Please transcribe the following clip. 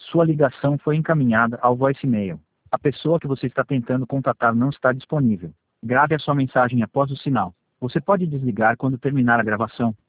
Sua ligação foi encaminhada ao voicemail. A pessoa que você está tentando contatar não está disponível. Grave a sua mensagem após o sinal. Você pode desligar quando terminar a gravação.